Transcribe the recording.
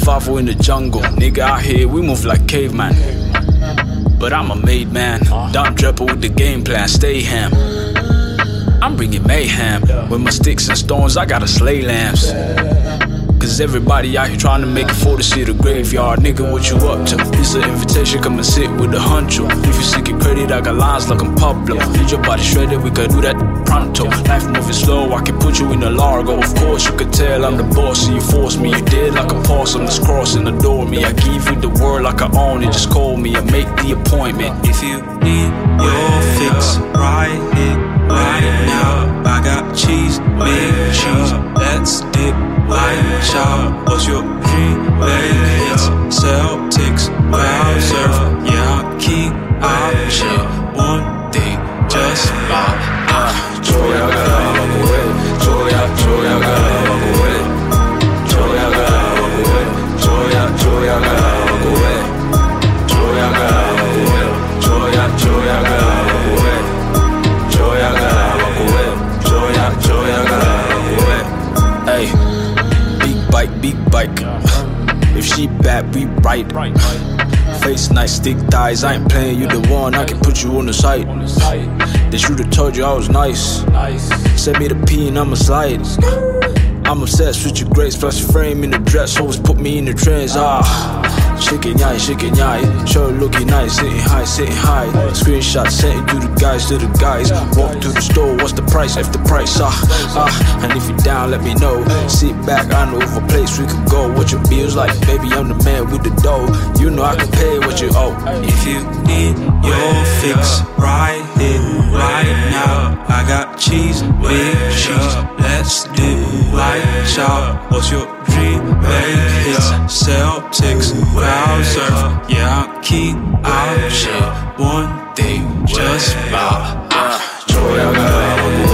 survival in the jungle. Nigga out here, we move like caveman. But I'm a made man. Don Draper with the game plan, stay ham. I'm bringing mayhem. With my sticks and stones, I gotta slay lambs. Cause everybody out here trying to make it for the city graveyard. Nigga, what you up to? It's an invitation, come and sit with the huncho. If you seeking credit, I got lines like I'm Pablo. Need your body shredded, we could do that pronto. Life moving slow, I can put you in a Largo. Of course, you could tell I'm the boss, so you force me. You did like a possum that's crossing, adore me. I give you the word like I own it, just call me and make the appointment. If you need your fix, right here, right now. I got cheese, big cheese, let's dip. Light shot, what's your dream? Big hits, Celtics, crowd surf. Yeah, I keep out shit. One thing, just about. Joya gala babuel, Joya gala babuel, Joya gala babuel, Joya gala babuel, Joya gala babuel, Joya gala babuel, Joya gala babuel, Joya gala babuel. Hey. Big bike. If she bad, we right. Face nice, stick thighs. I ain't playing, you the one. I can put you on the site. They should've told you I was nice. Send me the P and I'ma slide. I'm obsessed with your grace, plus your frame in the dress. Always put me in the trends. Shaking yai, sure looking nice, sitting high. Screenshot sent it to the guys. Walk to the store, what's the price? If the price, and if you're down, let me know. Sit back, I know of a place we could go. What your bills like, baby? I'm the man with the dough. You know I can pay what you owe. If you need your fix, right here, right now. I got cheese, big cheese, let's dip. Light shot, what's your dream? Big hits, Celtics, crowd surf. Yeah, I keep out shit. One thing, just about. Joya gala babuel.